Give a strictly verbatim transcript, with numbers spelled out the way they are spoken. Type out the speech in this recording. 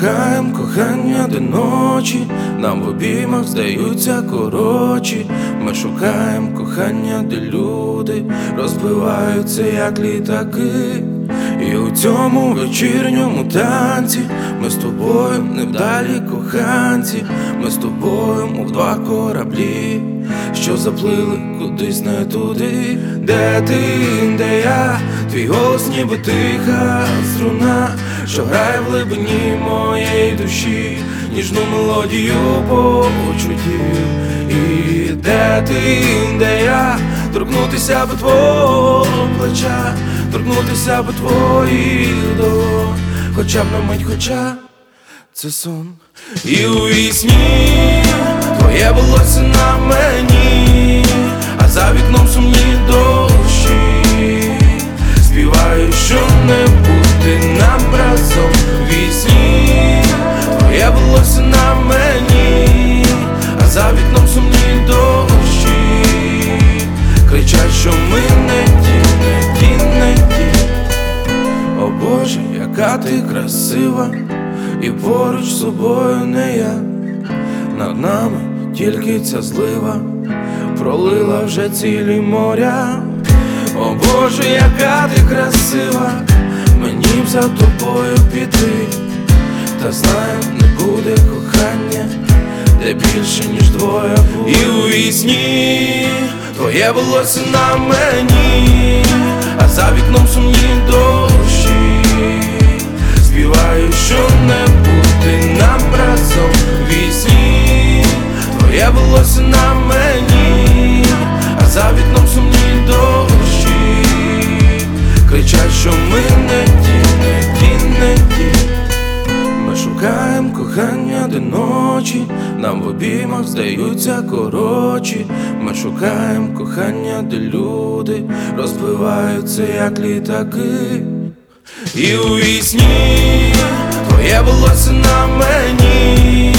шукаєм кохання до ночі, нам в обіймах здаються коротші. Ми шукаєм кохання, де люди розбиваються, як літаки. І у цьому вечірньому танці ми з тобою невдалі коханці. Ми з тобою, мов два кораблі, що заплили кудись не туди. Де ти, де я, твій голос ніби тиха струна, що грає в глибині моєї душі ніжну мелодію почуттів. І де ти, де я, торкнутися би твого плеча, торкнутися би твоїх долонь, хоча б на мить, хоча це сон. І у вісні твоє волосся на мені, а за вікном сумні дощі. Співаю, що не бути нам разом. У вісні твоє волосся на мені, а за вікном сумні дощі. Кричать, що ми не ті, не ті, не ті. О Боже, яка ти красива, і поруч з собою не я. Над нами тільки ця злива пролила вже цілі моря. О Боже, яка ти красива, мені б за тобою піти. Та знаю, не буде кохання, де більше, ніж двоє буде. І у вісні твоє волосся на мені, а за вікном сумні дощі. Співаю, що не бути нам разом. У вісні твоє волосся на мені, а за вікном сумні дощі. Кричать, що ми не ті, не ті, не ті. Ми шукаєм кохання до ночі, нам в обіймах здаються коротші. Ми шукаєм кохання, де люди розбиваються, як літаки. І у вісні твоє волосся на мені,